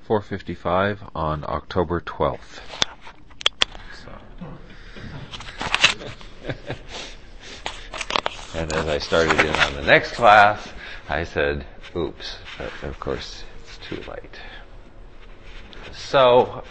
4:55 on October 12th. And as I started in on the next class, I said, oops, but of course it's too late. So,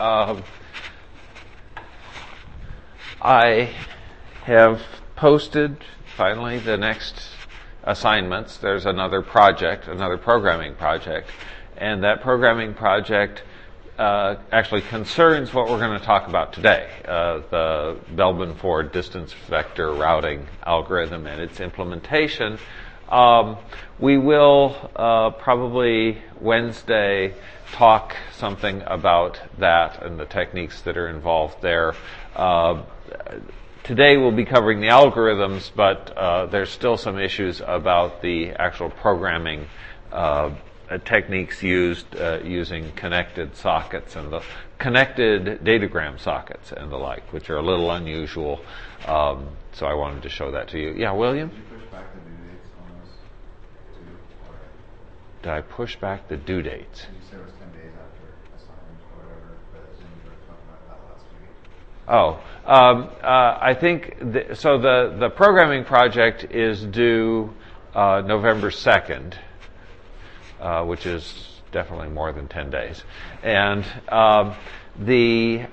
I have posted finally the next assignments. There's another project, another programming project, and that programming project actually concerns what we're going to talk about today, the Bellman-Ford distance vector routing algorithm and its implementation. We will probably Wednesday talk something about that and the techniques that are involved there. Today we'll be covering the algorithms, but there's still some issues about the actual programming techniques used using connected sockets and the connected datagram sockets and the like, which are a little unusual. So I wanted to show that to you. Yeah, William? Did you push back the due dates on those two? Or Did I push back the due dates? you said it was 10 days after assignment or whatever, but I assume you were talking about that last week. I think so. The programming project is due November 2nd, which is definitely more than 10 days, and the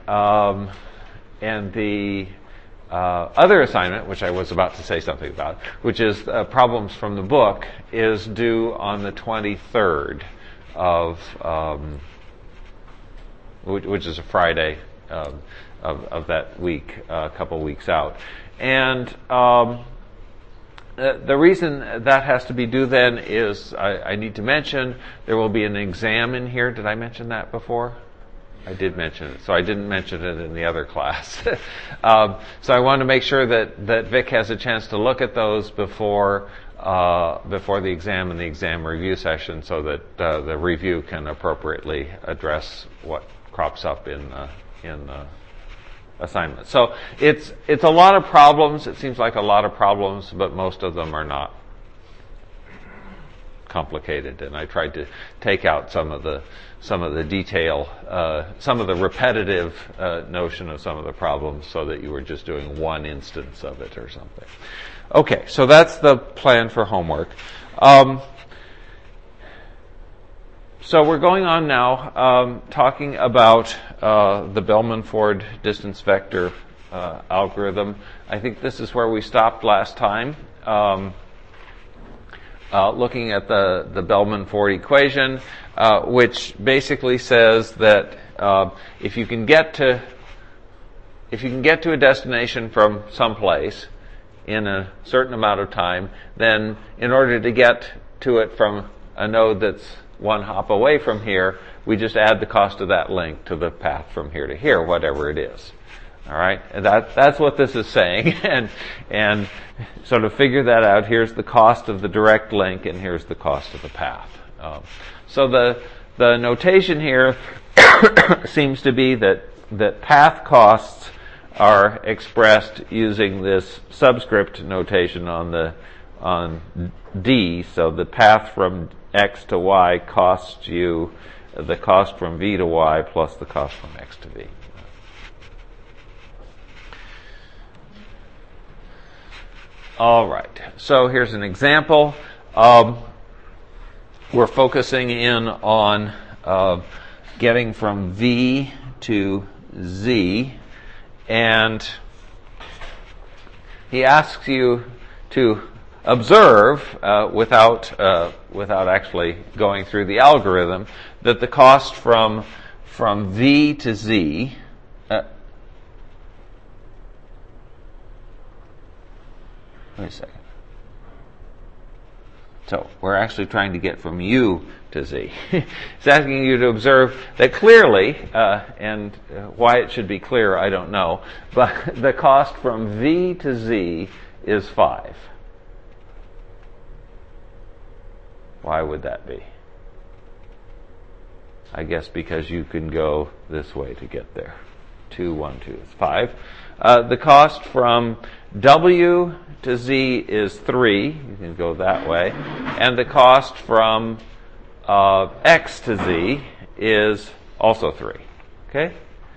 other assignment, which I was about to say something about, which is problems from the book, is due on the 23rd of which is a Friday of that week, a couple weeks out. And the reason that has to be due then is I need to mention there will be an exam in here. Did I mention that before? I did mention it, so I didn't mention it in the other class. So I want to make sure that Vic has a chance to look at those before the exam and the exam review session, so that the review can appropriately address what crops up in the assignment. So it's a lot of problems. It seems like a lot of problems, but most of them are not complicated. And I tried to take out some of the detail, some of the repetitive notion of some of the problems, so that you were just doing one instance of it or something. Okay, so that's the plan for homework. So we're going on now talking about the Bellman-Ford distance vector algorithm. I think this is where we stopped last time, looking at the Bellman-Ford equation, which basically says that if you can get to a destination from someplace in a certain amount of time, then in order to get to it from a node that's one hop away from here, we just add the cost of that link to the path from here to here, whatever it is. All right, and that's what this is saying, and so to figure that out, here's the cost of the direct link, and here's the cost of the path. So the notation here seems to be that path costs are expressed using this subscript notation on D. So the path from X to Y costs you the cost from V to Y plus the cost from X to V. All right. So here's an example. We're focusing in on getting from V to Z, and he asks you to observe, without actually going through the algorithm, that the cost from V to Z. Wait a second. So we're actually trying to get from U to Z. It's asking you to observe that clearly, and why it should be clear, I don't know, but the cost from V to Z is 5. Why would that be? I guess because you can go this way to get there. 2, 1, 2 is 5. The cost from W to Z is 3. You can go that way. And the cost from X to Z is also 3. Okay?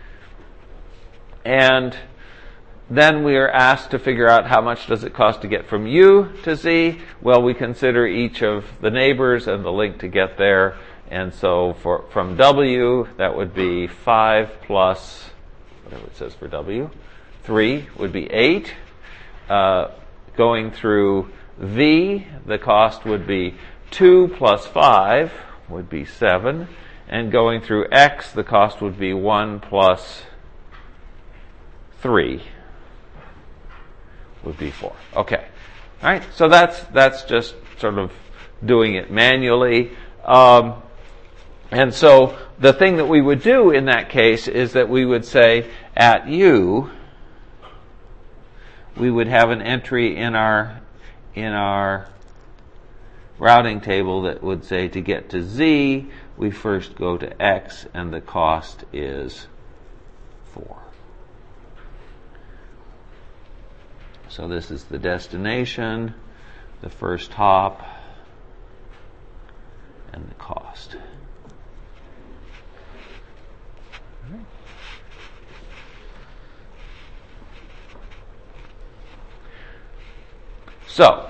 And then we are asked to figure out how much does it cost to get from U to Z. Well, we consider each of the neighbors and the link to get there. And so from W, that would be 5 plus, whatever it says for W, 3 would be 8. Going through V, the cost would be 2 plus 5 would be 7. And going through X, the cost would be 1 plus 3 would be 4. Okay. All right. So that's just sort of doing it manually. And so the thing that we would do in that case is that we would say at U, we would have an entry in our routing table that would say to get to Z, we first go to X and the cost is 4. So this is the destination, the first hop, and the cost. So,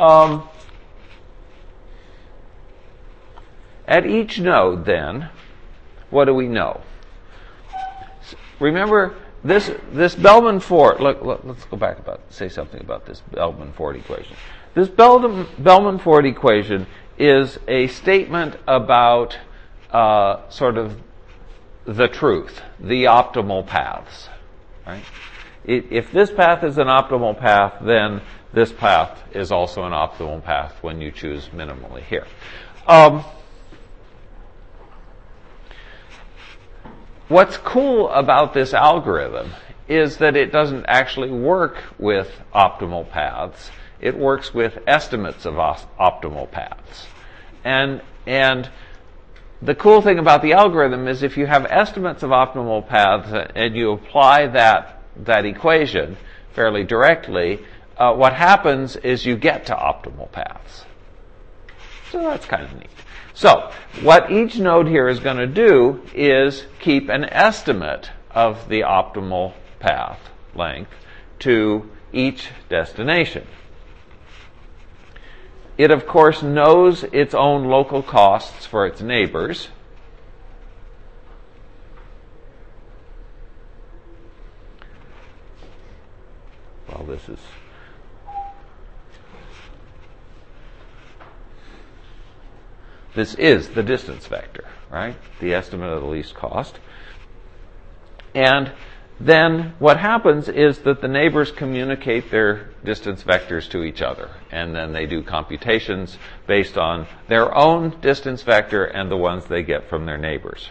at each node then, what do we know? Remember, this Bellman-Ford, let's go back say something about this Bellman-Ford equation. This Bellman-Ford equation is a statement about sort of the truth, the optimal paths. Right? If this path is an optimal path, then this path is also an optimal path when you choose minimally here. What's cool about this algorithm is that it doesn't actually work with optimal paths. It works with estimates of optimal paths. And the cool thing about the algorithm is if you have estimates of optimal paths and you apply that equation fairly directly, what happens is you get to optimal paths. So that's kind of neat. So what each node here is going to do is keep an estimate of the optimal path length to each destination. It, of course, knows its own local costs for its neighbors. Well, this is the distance vector, right? The estimate of the least cost. And then what happens is that the neighbors communicate their distance vectors to each other. And then they do computations based on their own distance vector and the ones they get from their neighbors.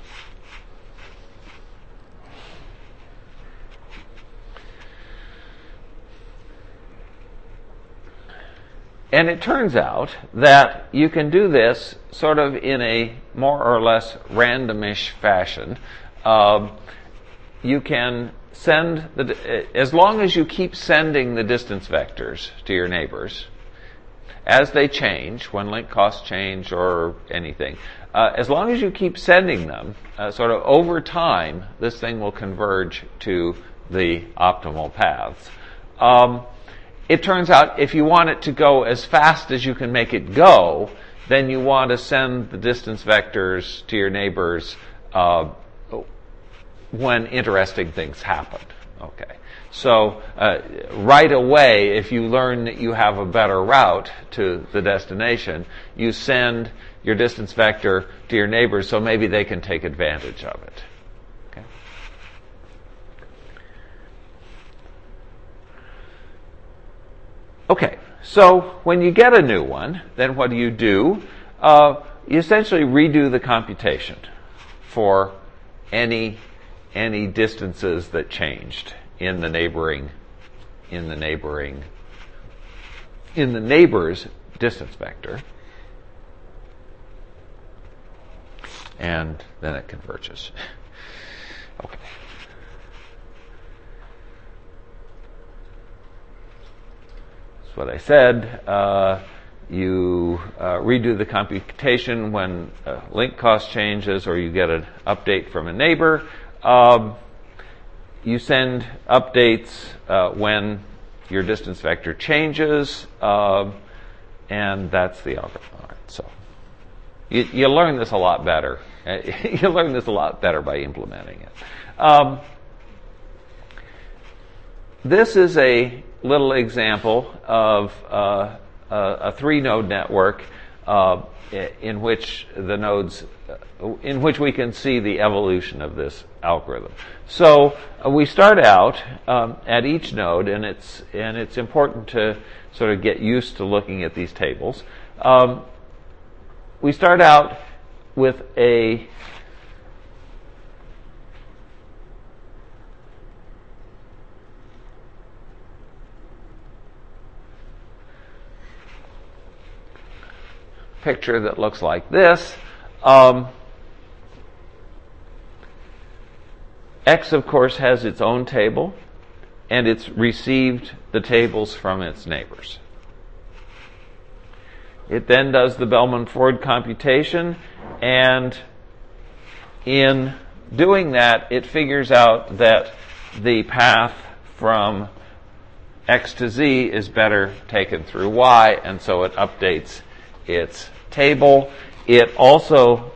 And it turns out that you can do this sort of in a more or less randomish fashion. You can send as long as you keep sending the distance vectors to your neighbors, as they change, when link costs change or anything, as long as you keep sending them, sort of over time, this thing will converge to the optimal paths. It turns out if you want it to go as fast as you can make it go, then you want to send the distance vectors to your neighbors when interesting things happen. Okay. So right away, if you learn that you have a better route to the destination, you send your distance vector to your neighbors so maybe they can take advantage of it. Okay. Okay, so when you get a new one, then what do? You essentially redo the computation for any distances that changed in the neighbor's distance vector, and then it converges. Okay. That's what I said. you redo the computation when link cost changes, or you get an update from a neighbor. You send updates when your distance vector changes, and that's the algorithm. All right, so you learn this a lot better. You learn this a lot better by implementing it. This is a little example of a 3-node network in which the nodes, in which we can see the evolution of this algorithm. So we start out at each node, and it's important to sort of get used to looking at these tables. We start out with a picture that looks like this. X, of course, has its own table, and it's received the tables from its neighbors. It then does the Bellman-Ford computation, and in doing that, it figures out that the path from X to Z is better taken through Y, and so it updates its table. It also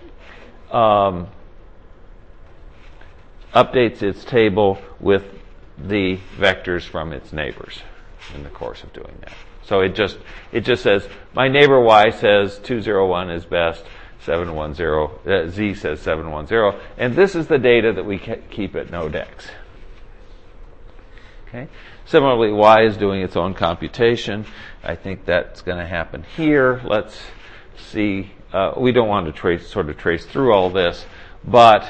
updates its table with the vectors from its neighbors in the course of doing that. So it just says, my neighbor Y says 201 is best, 710, Z says 710, and this is the data that we keep at node X. Okay. Similarly, Y is doing its own computation. I think that's going to happen here. Let's see. We don't want to trace through all this, but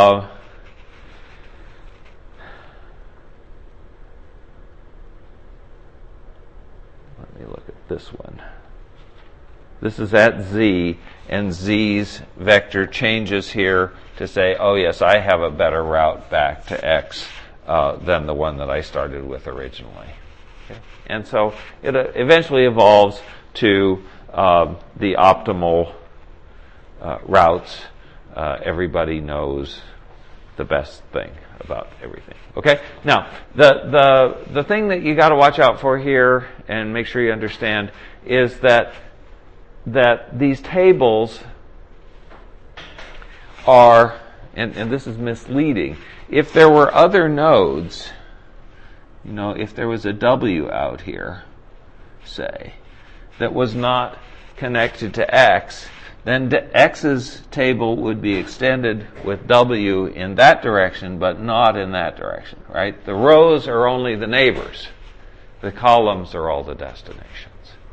let me look at this one. This is at Z, and Z's vector changes here to say, oh yes, I have a better route back to X than the one that I started with originally. Okay. And so it eventually evolves to the optimal routes. Everybody knows the best thing about everything. Okay. Now, the thing that you got to watch out for here and make sure you understand is that these tables are, and this is misleading. If there were other nodes, if there was a W out here, say, that was not connected to X, then X's table would be extended with W in that direction, but not in that direction, right? The rows are only the neighbors. The columns are all the destinations.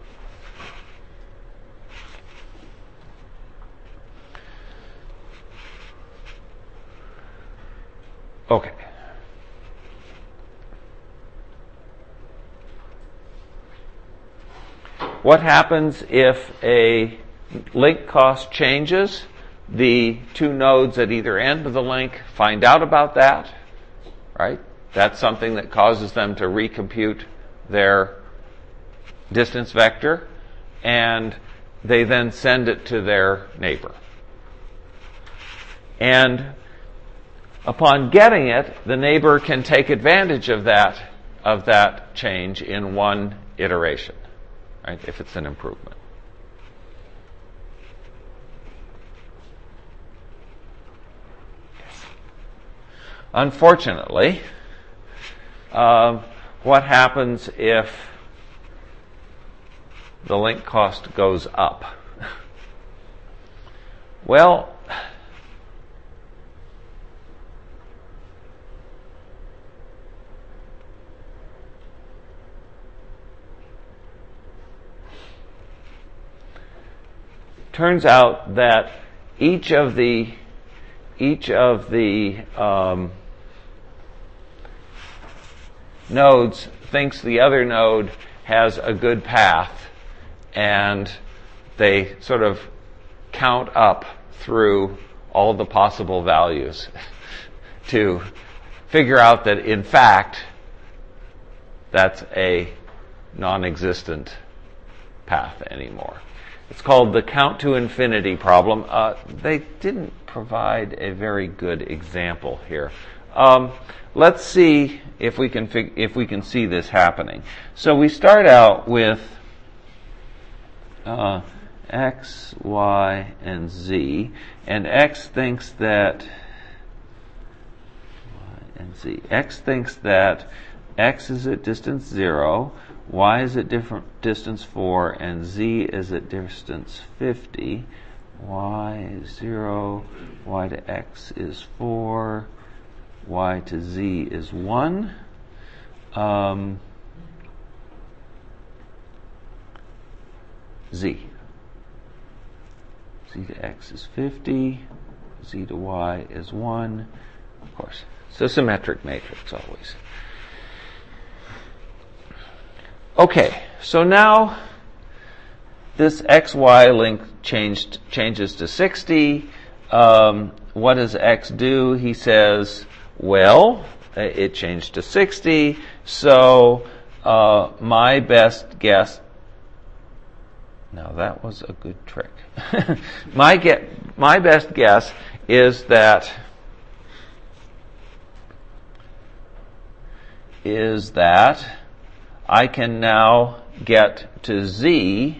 Okay. What happens if a link cost changes? The two nodes at either end of the link find out about that, right? That's something that causes them to recompute their distance vector, and they then send it to their neighbor. And upon getting it, the neighbor can take advantage of that change in one iteration, right? If it's an improvement. Unfortunately, what happens if the link cost goes up? Well, turns out that each of the nodes thinks the other node has a good path, and they sort of count up through all the possible values to figure out that, in fact, that's a non-existent path anymore. It's called the count to infinity problem. They didn't provide a very good example here. Let's see if we can see this happening. So we start out with x, y, and z, and x thinks that y and z. X thinks that x is at distance 0, y is at different distance 4, and z is at distance 50. Y is 0, y to x is 4, y to z is 1. Z. Z to x is 50, z to y is 1. Of course, it's a symmetric matrix always. Okay, so now this xy link changes to 60. What does x do? He says, well, it changed to 60, so my best guess. Now that was a good trick. My best guess is that I can now get to z.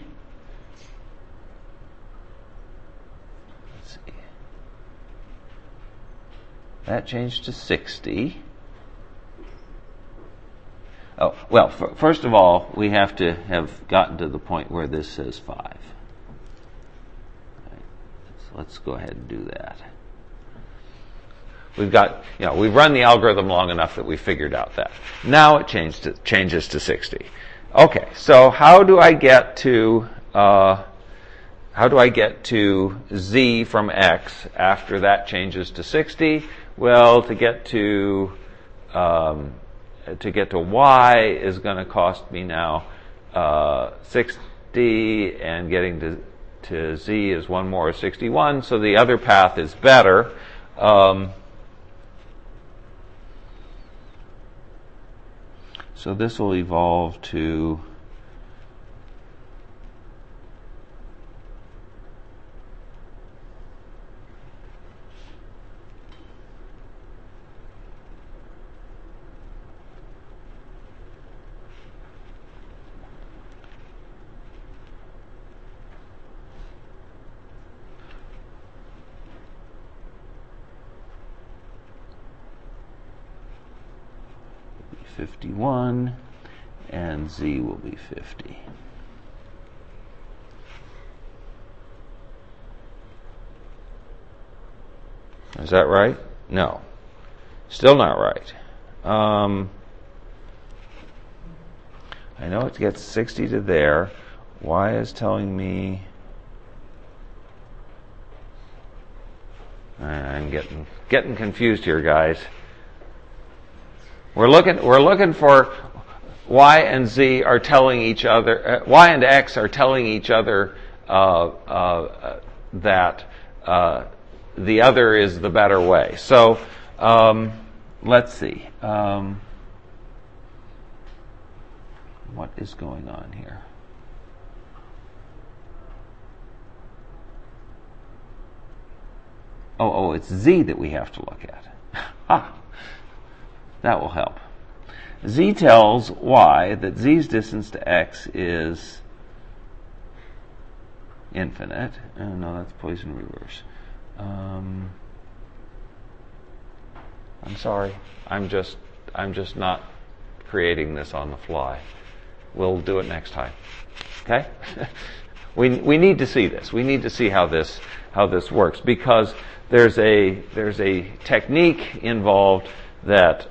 Let's see. That changed to 60. Oh, well, first of all, we have to have gotten to the point where this says 5. Right. So let's go ahead and do that. We've run the algorithm long enough that we figured out that. Now it changes to 60. Okay, so how do I get to z from x after that changes to 60? Well, to get to y is going to cost me now 60, and getting to z is 1 more 61, so the other path is better. So this will evolve to be 51, and z will be 50. Is that right? No. Still not right. I know it gets 60 to there. Y is telling me I'm getting confused here, guys. We're looking for y and z are telling each other, y and x are telling each other that the other is the better way. So let's see. What is going on here? Oh, it's z that we have to look at. That will help. Z tells y that z's distance to x is infinite. Oh, no, that's Poisson reverse. I'm sorry. I'm just not creating this on the fly. We'll do it next time. Okay? We need to see this. We need to see how this works, because there's a technique involved that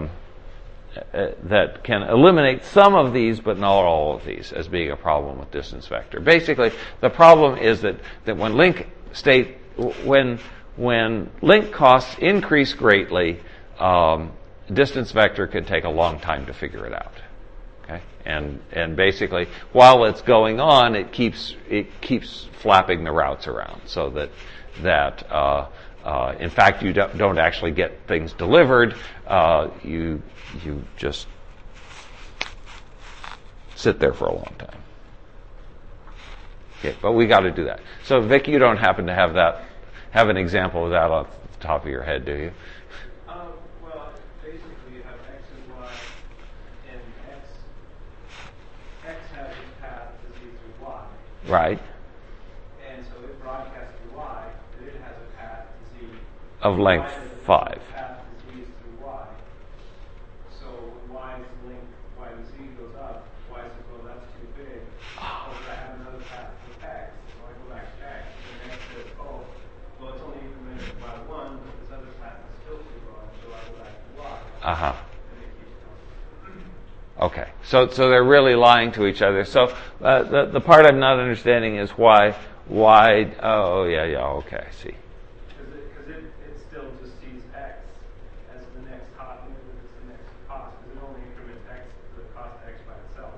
can eliminate some of these, but not all of these, as being a problem with distance vector. Basically, the problem is that when link costs increase greatly, distance vector can take a long time to figure it out. Okay, and basically, while it's going on, it keeps flapping the routes around, so that in fact you don't actually get things delivered. You just sit there for a long time. Okay, but we got to do that. So, Vic, you don't happen to have an example of that off the top of your head, do you? Well, basically you have X and Y, and X has its path to Z through Y. Right. And so it broadcasts through Y, and it has a path to Z. Of length 5. Path to Z is through Y. So when Y's link, Y to Z goes up, Y says, well, that's too big. Oh, but I have another path to X. So I go back to X, and X says, oh, well, it's only incremented by 1, but this other path is still too broad, so I go back to Y. Uh-huh. And it keeps going. Okay, so they're really lying to each other. So the part I'm not understanding is why. Oh yeah. Okay, I see. Because it still just sees X as the next cost, it's the next cost, because it only increments X to the cost of X by itself.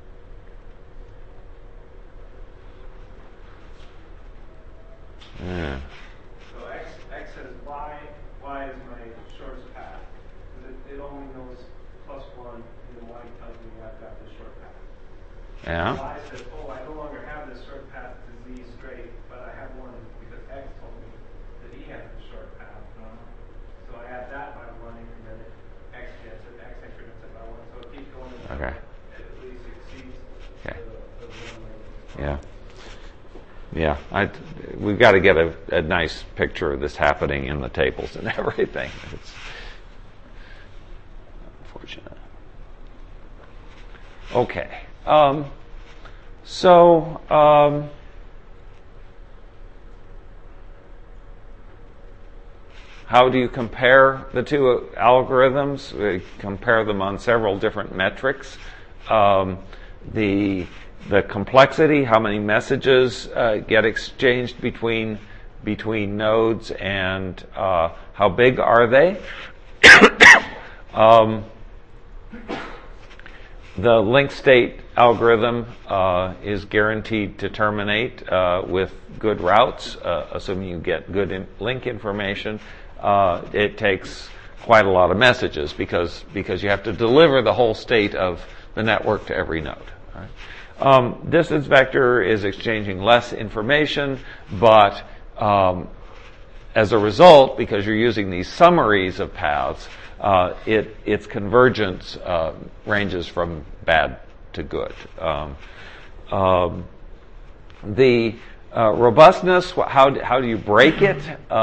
Yeah. So X says Y is my shortest path, because it only knows +1, and then Y tells me I've got this short path. Yeah. Y says, oh, I no longer have this short path to Z straight, but I have one because X told me that he has a short path. So I add that by 1 increment, X gets it, X increments it by 1, so it keeps going. Okay. It at least exceeds Okay. the 1 length. Yeah. Yeah, we've got to get a nice picture of this happening in the tables and everything. It's unfortunate. Okay. How do you compare the two algorithms? We compare them on several different metrics. The complexity, how many messages get exchanged between nodes, and how big are they? The link state algorithm is guaranteed to terminate with good routes, assuming you get good link information. It takes quite a lot of messages because you have to deliver the whole state of the network to every node. Right? Distance vector is exchanging less information, but as a result, because you're using these summaries of paths, its convergence ranges from bad to good. The robustness, how do you break it?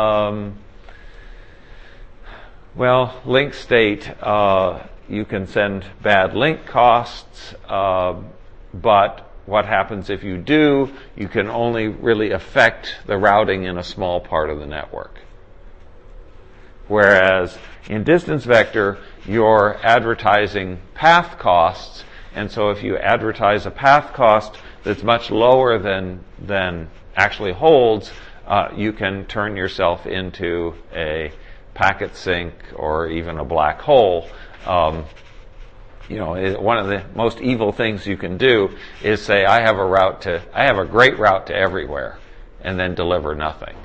Well, link state, you can send bad link costs, but what happens if you do? You can only really affect the routing in a small part of the network. Whereas in distance vector, you're advertising path costs, and so if you advertise a path cost that's much lower than actually holds, you can turn yourself into a packet sink or even a black hole. One of the most evil things you can do is say, I have a great route to everywhere, and then deliver nothing.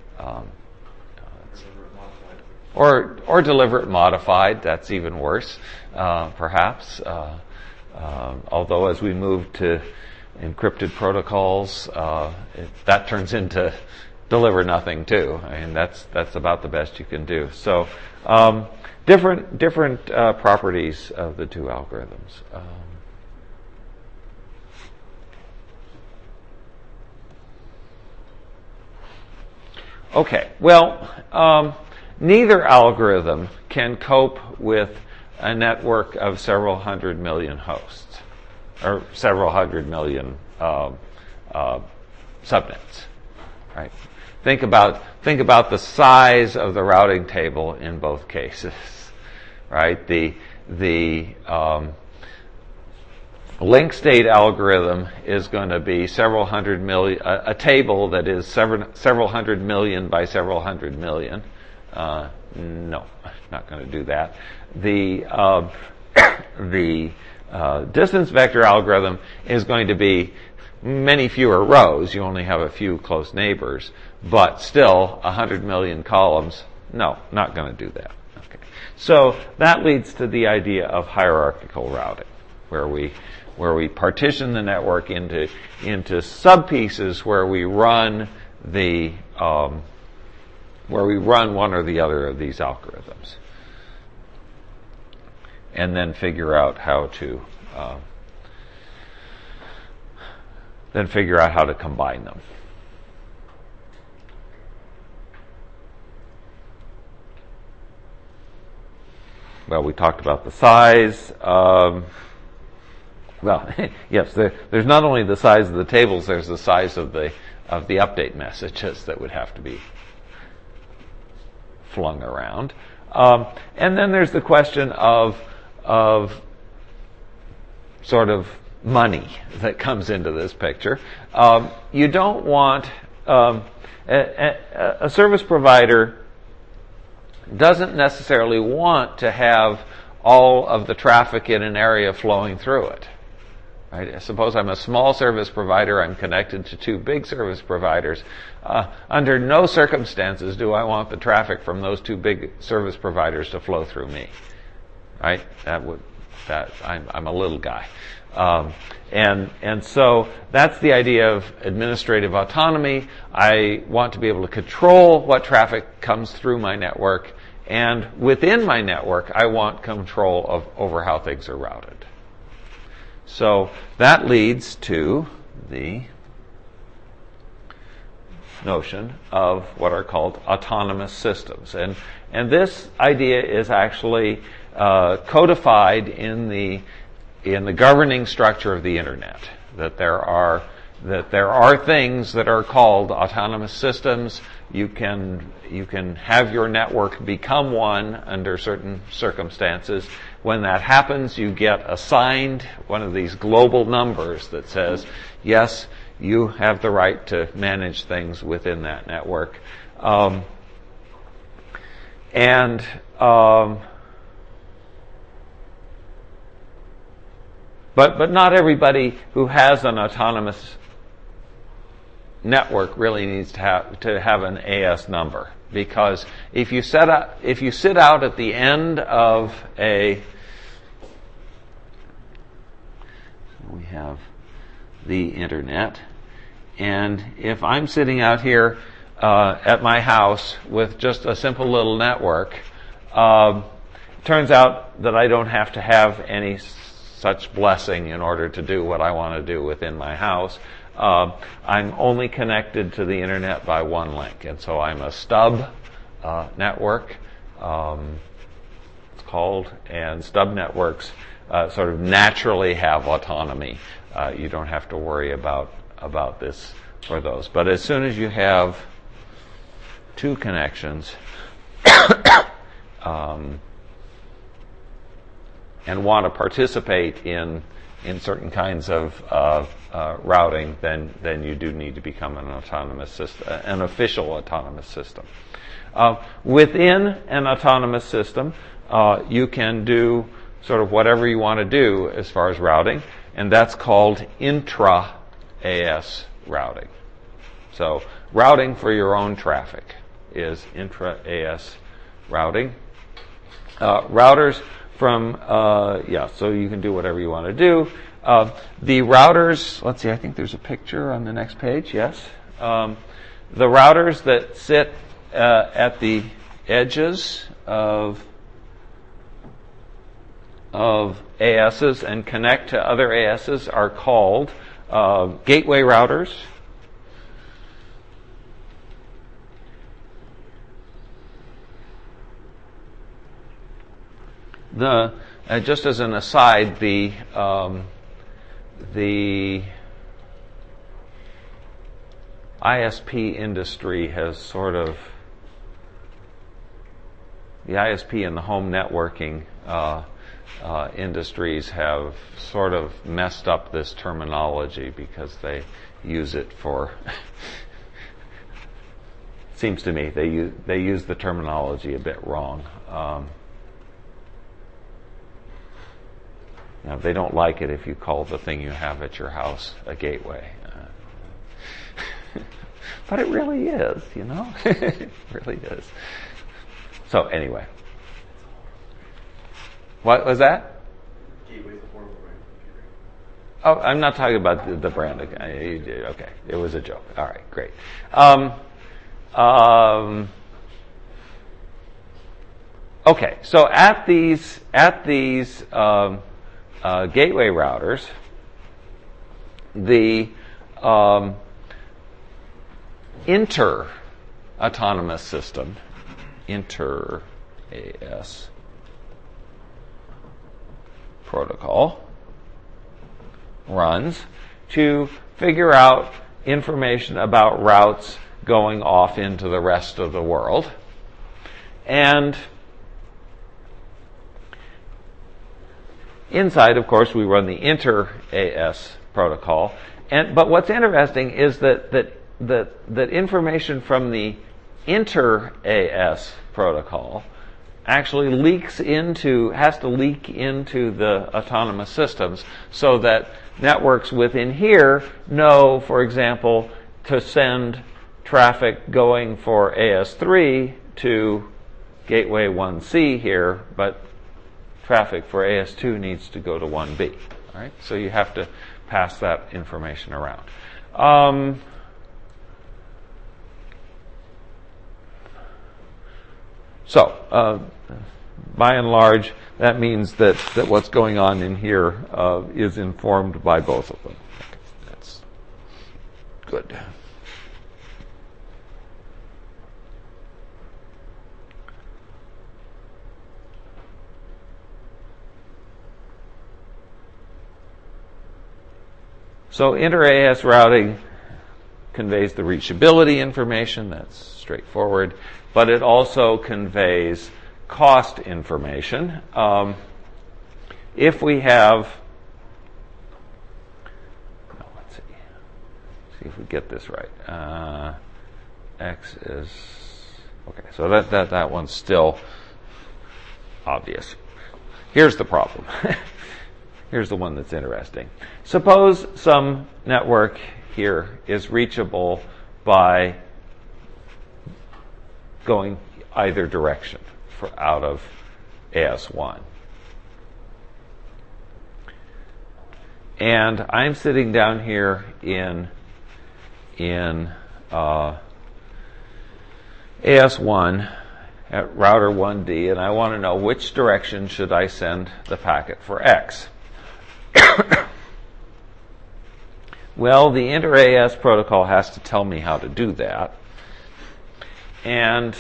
Or deliver it modified. That's even worse, perhaps. Although as we move to encrypted protocols, that turns into deliver nothing too. I mean, that's about the best you can do. So, different properties of the two algorithms. Okay. Well, neither algorithm can cope with a network of several hundred million hosts, or several hundred million subnets. Right? Think about the size of the routing table in both cases. Right? The link state algorithm is going to be several hundred million, a table that is several hundred million by several hundred million. No, not going to do that. The distance vector algorithm is going to be many fewer rows. You only have a few close neighbors, but still 100 million columns. No, not going to do that. Okay. So that leads to the idea of hierarchical routing, where we partition the network into sub-pieces where we run one or the other of these algorithms, and then figure out how to combine them. Well, we talked about the size. Yes, there's not only the size of the tables, there's the size of the update messages that would have to be flung around. And then there's the question of sort of money that comes into this picture. You don't want a service provider doesn't necessarily want to have all of the traffic in an area flowing through it. Right? Suppose I'm a small service provider, I'm connected to two big service providers. Under no circumstances do I want the traffic from those two big service providers to flow through me. Right? I'm a little guy. And so that's the idea of administrative autonomy. I want to be able to control what traffic comes through my network, and within my network, I want control over how things are routed. So that leads to the notion of what are called autonomous systems. And this idea is actually codified in the governing structure of the Internet. That there are things that are called autonomous systems. You can have your network become one under certain circumstances. When that happens, you get assigned one of these global numbers that says, yes, you have the right to manage things within that network. But not everybody who has an autonomous network really needs to have an AS number, because if you sit out at the end of we have the Internet, and if I'm sitting out here at my house with just a simple little network, turns out that I don't have to have any such blessing in order to do what I want to do within my house. I'm only connected to the Internet by one link, and so I'm a stub network, it's called, and stub networks sort of naturally have autonomy. You don't have to worry about this or those. But as soon as you have two connections and want to participate in certain kinds of routing, then you do need to become an autonomous system, an official autonomous system. Within an autonomous system, you can do sort of whatever you want to do as far as routing, and that's called intra-AS routing. So routing for your own traffic is intra-AS routing. Routers so you can do whatever you want to do. The routers, let's see, I think there's a picture on the next page, yes. The routers that sit at the edges of ASs and connect to other ASs are called gateway routers. Just as an aside, the ISP industry has sort of, the ISP and the home networking industries have sort of messed up this terminology because they use it for seems to me they use the terminology a bit wrong. Now, they don't like it if you call the thing you have at your house a gateway. But it really is, you know? It really is. So, anyway. What was that? Gateway is a form of Oh, I'm not talking about the brand. Okay, it was a joke. All right, great. Okay, so at these gateway routers, the inter-autonomous system, inter-AS protocol, runs to figure out information about routes going off into the rest of the world. And inside, of course, we run the inter-AS protocol. But what's interesting is that information from the inter-AS protocol actually has to leak into the autonomous systems so that networks within here know, for example, to send traffic going for AS3 to gateway 1C here, but traffic for AS2 needs to go to 1B. All right? So you have to pass that information around. By and large, that means that what's going on in here is informed by both of them. Okay, that's good. So inter-AS routing conveys the reachability information. That's straightforward. But it also conveys cost information. If we have, let's see if we get this right. X is okay. So that one's still obvious. Here's the problem. Here's the one that's interesting. Suppose some network here is reachable by going either direction out of AS1. And I'm sitting down here in AS1 at router 1D, and I want to know which direction should I send the packet for X. Well, the inter-AS protocol has to tell me how to do that. And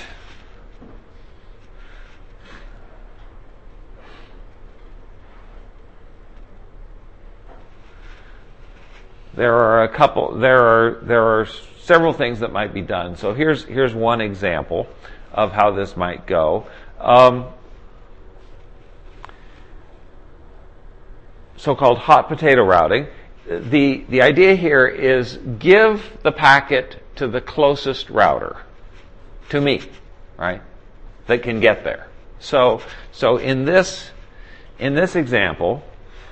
there are several things that might be done. So here's one example of how this might go. So-called hot potato routing. The idea here is give the packet to the closest router, to me, right, that can get there. So in this example,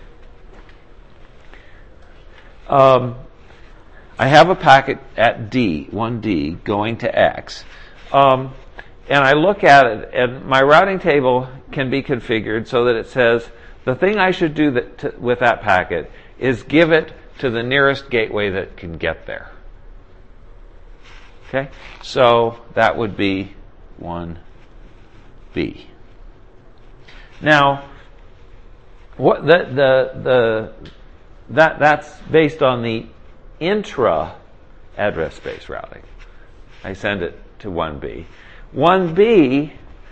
I have a packet at D, 1D, going to X. And I look at it, and my routing table can be configured so that it says the thing I should do with that packet is give it to the nearest gateway that can get there. Okay? So that would be 1B. Now, what that's based on the intra address space routing. I send it to 1B. 1B,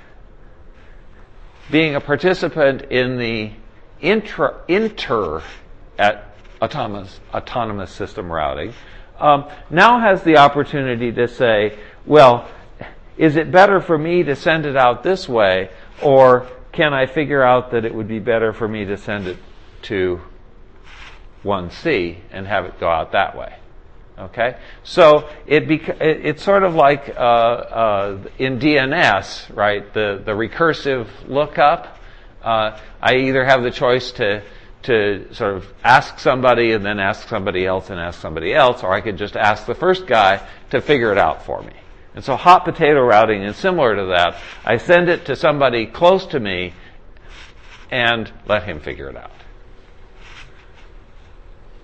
being a participant in the autonomous system routing, now has the opportunity to say, well, is it better for me to send it out this way, or can I figure out that it would be better for me to send it to 1C and have it go out that way? Okay, so it's sort of like in DNS, right? The recursive lookup. I either have the choice to sort of ask somebody and then ask somebody else and ask somebody else, or I could just ask the first guy to figure it out for me. And so hot potato routing is similar to that. I send it to somebody close to me and let him figure it out.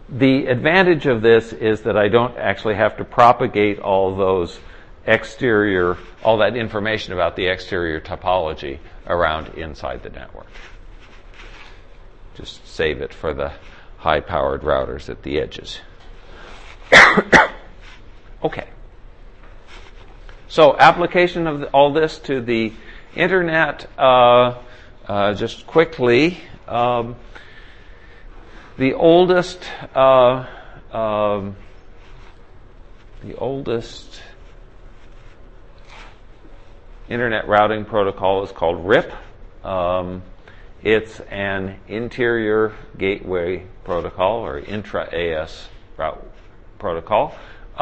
The advantage of this is that I don't actually have to propagate all that information about the exterior topology around inside the network. Just save it for the high-powered routers at the edges. Okay. So application of all this to the internet, just quickly. The oldest internet routing protocol is called RIP. It's an interior gateway protocol, or intra-AS route protocol.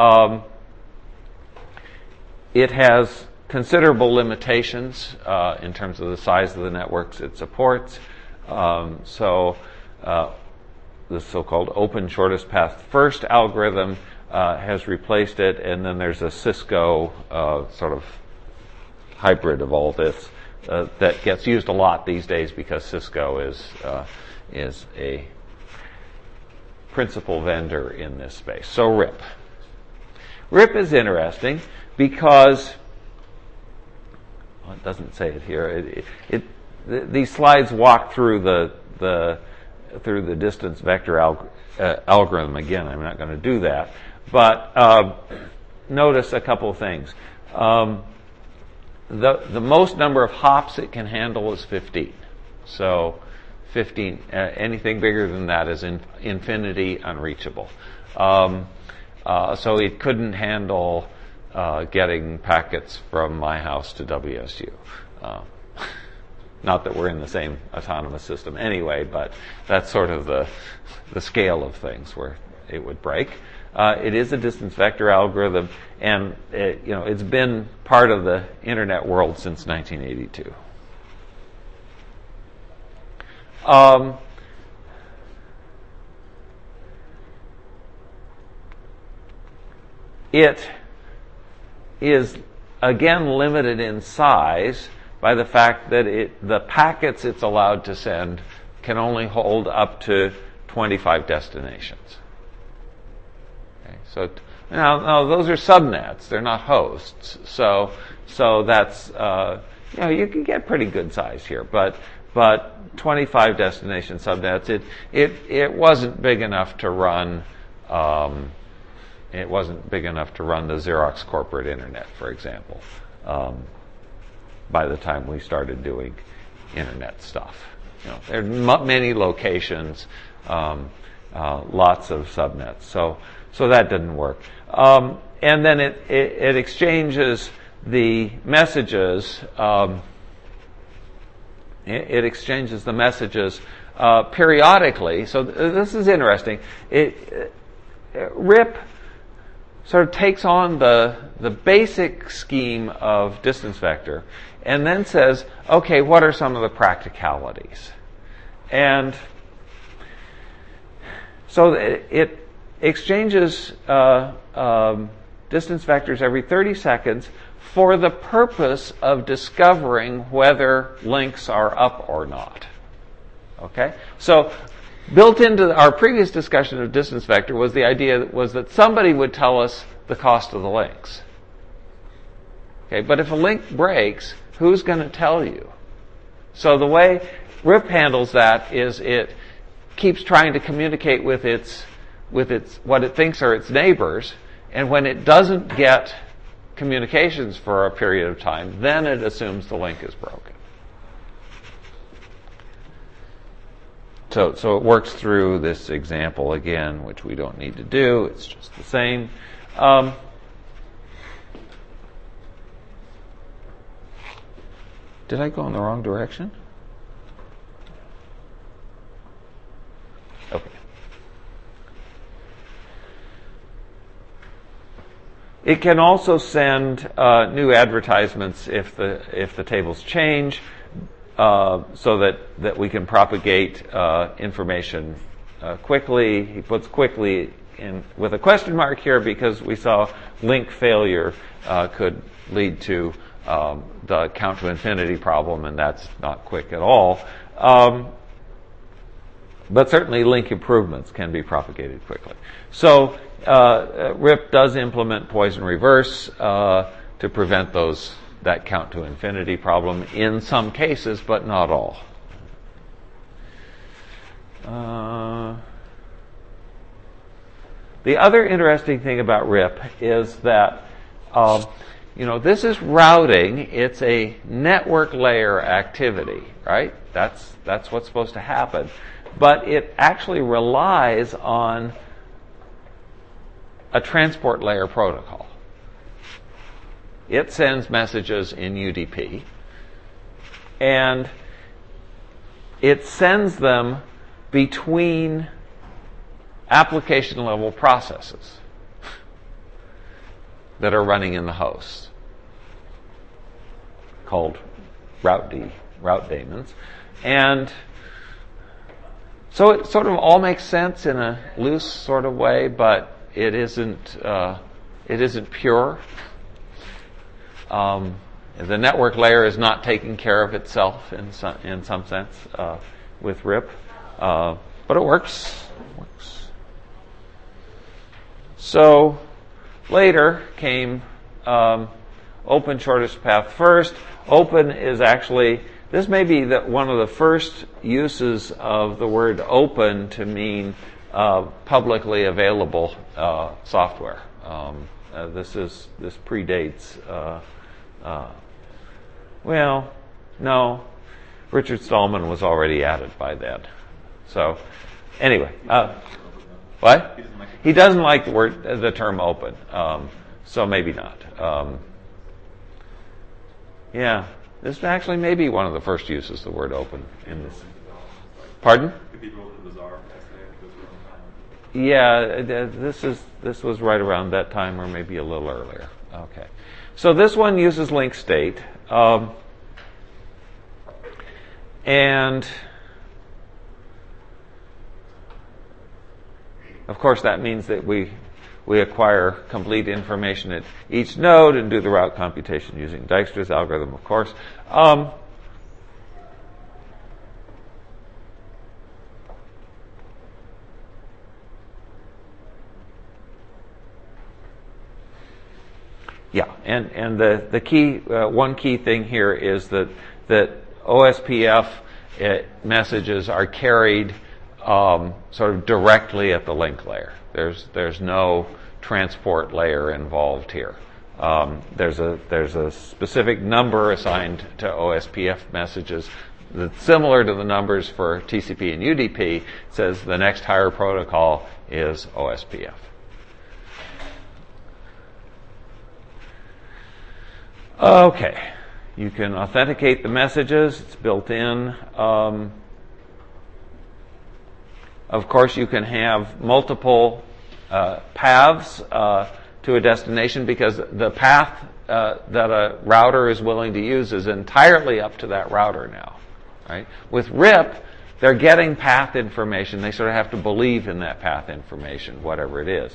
It has considerable limitations in terms of the size of the networks it supports. The so-called open shortest path first algorithm has replaced it, and then there's a Cisco sort of hybrid of all this that gets used a lot these days because Cisco is a principal vendor in this space. So RIP. RIP is interesting because, well, it doesn't say it here. These slides walk through the distance vector algorithm. Again, I'm not going to do that. But notice a couple of things. The most number of hops it can handle is 15. So 15, anything bigger than that is infinity unreachable. So it couldn't handle getting packets from my house to WSU. Not that we're in the same autonomous system anyway, but that's sort of the scale of things where it would break. It is a distance vector algorithm, and it's been part of the internet world since 1982. It is again limited in size by the fact that the packets it's allowed to send can only hold up to 25 destinations. Okay, so now those are subnets; they're not hosts. So that's you can get pretty good size here, but 25 destination subnets. It wasn't big enough to run. It wasn't big enough to run the Xerox corporate internet, for example. By the time we started doing internet stuff, there are many locations, lots of subnets. So that didn't work. And then it exchanges the messages. It exchanges the messages periodically. So this is interesting. RIP sort of takes on the basic scheme of distance vector and then says, okay, what are some of the practicalities? And so it exchanges distance vectors every 30 seconds for the purpose of discovering whether links are up or not. Okay? So built into our previous discussion of distance vector was the idea that somebody would tell us the cost of the links. Okay, but if a link breaks, who's going to tell you? So the way RIP handles that is it keeps trying to communicate with its what it thinks are its neighbors, and when it doesn't get communications for a period of time, then it assumes the link is broken. So it works through this example again, which we don't need to do. It's just the same. Did I go in the wrong direction? Okay. It can also send new advertisements if the tables change, so that we can propagate information quickly. He puts quickly in with a question mark here because we saw link failure could lead to the count to infinity problem, and that's not quick at all. But certainly link improvements can be propagated quickly. So RIP does implement poison reverse to prevent that count to infinity problem in some cases, but not all. The other interesting thing about RIP is that this is routing. It's a network layer activity, right? That's what's supposed to happen. But it actually relies on a transport layer protocol. It sends messages in UDP, and it sends them between application level processes that are running in the host, called route daemons. And so it sort of all makes sense in a loose sort of way, but it isn't pure. The network layer is not taking care of itself in some sense with RIP, but it works. So later came open shortest path first. Open is actually, this may be one of the first uses of the word open to mean publicly available software. This predates. No, Richard Stallman was already at it by then. So, anyway, what? He doesn't like the term open. So maybe not. This actually may be one of the first uses of the word open in this. Pardon? Yeah, this was right around that time, or maybe a little earlier. Okay, so this one uses link state, and of course that means that we acquire complete information at each node and do the route computation using Dijkstra's algorithm, of course. Yeah, and the key one key thing here is that OSPF messages are carried sort of directly at the link layer. There's no transport layer involved here. There's a specific number assigned to OSPF messages that's similar to the numbers for TCP and UDP. It says the next higher protocol is OSPF. Okay, you can authenticate the messages. It's built in. Of course, you can have multiple paths to a destination, because the path that a router is willing to use is entirely up to that router now. Right? With RIP, they're getting path information. They sort of have to believe in that path information, whatever it is.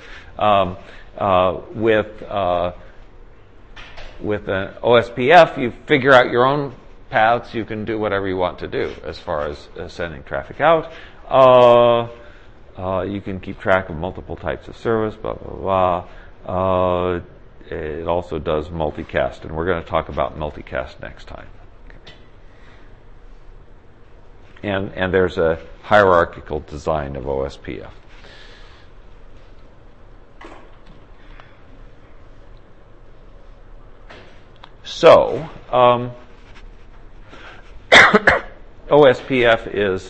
With an OSPF, you figure out your own paths. You can do whatever you want to do as far as sending traffic out. You can keep track of multiple types of service, blah, blah, blah. It also does multicast, and we're going to talk about multicast next time. Okay. And there's a hierarchical design of OSPF. So, OSPF is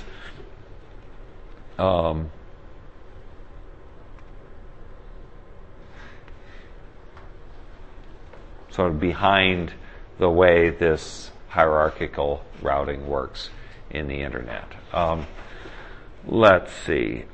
sort of behind the way this hierarchical routing works in the internet. Let's see.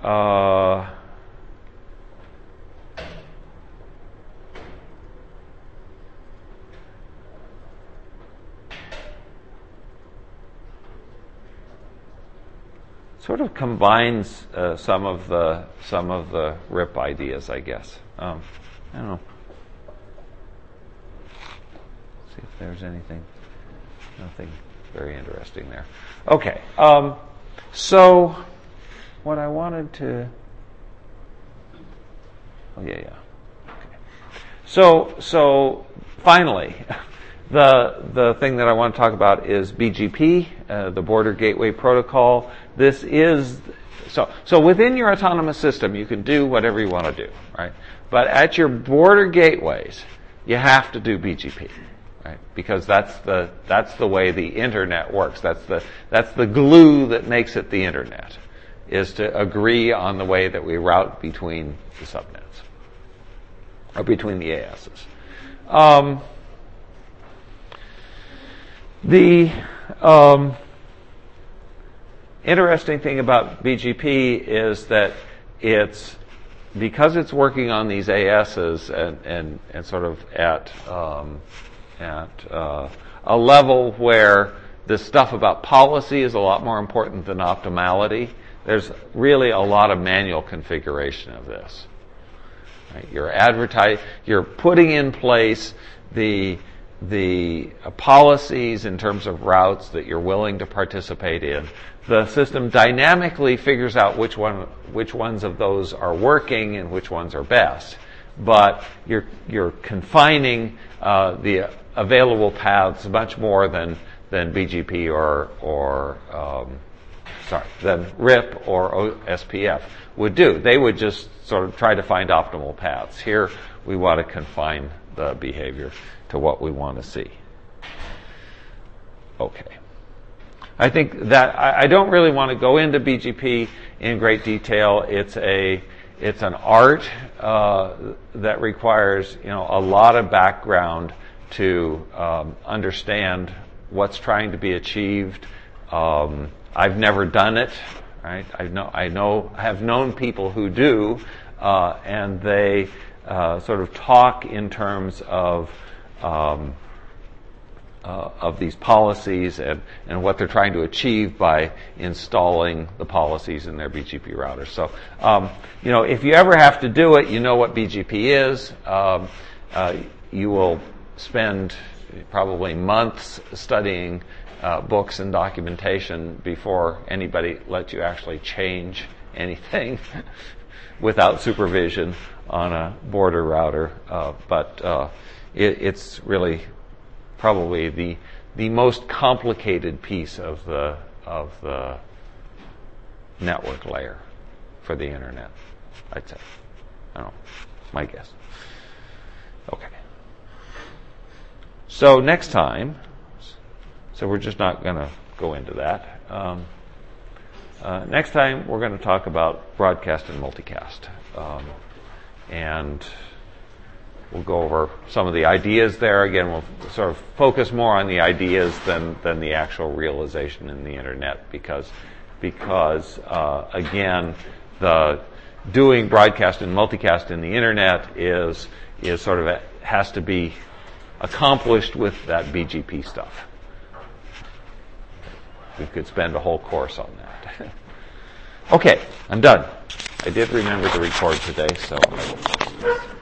Sort of combines some of the RIP ideas, I guess. I don't know. See if there's nothing very interesting there. Okay, so what I wanted to... Oh, yeah. Okay. So finally, the thing that I want to talk about is BGP, the Border Gateway Protocol. This is... So within your autonomous system, you can do whatever you want to do, right? But at your border gateways, you have to do BGP, right? Because that's the way the internet works. That's the glue that makes it the internet, is to agree on the way that we route between the subnets or between the ASs. The interesting thing about BGP is that because it's working on these ASs and sort of at a level where this stuff about policy is a lot more important than optimality. There's really a lot of manual configuration of this. Right? You're putting in place the policies in terms of routes that you're willing to participate in. The system dynamically figures out which ones of those are working and which ones are best. But you're confining the available paths much more than BGP than RIP or SPF would do. They would just sort of try to find optimal paths. Here, we want to confine the behavior to what we want to see. Okay. I think that I don't really want to go into BGP in great detail. It's an art that requires a lot of background to understand what's trying to be achieved. I've never done it. Right? I have known people who do, and they sort of talk in terms of these policies and what they're trying to achieve by installing the policies in their BGP routers. So, if you ever have to do it, you know what BGP is. You will spend probably months studying books and documentation before anybody lets you actually change anything without supervision on a border router. But it's really probably the most complicated piece of the network layer for the internet, I'd say. I don't know. My guess. Okay. So next time, so we're just not going to go into that. Next time, we're going to talk about broadcast and multicast. And we'll go over some of the ideas there. Again, we'll sort of focus more on the ideas than the actual realization in the internet because again, the doing broadcast and multicast in the internet is sort of has to be accomplished with that BGP stuff. We could spend a whole course on that. Okay, I'm done. I did remember to record today, so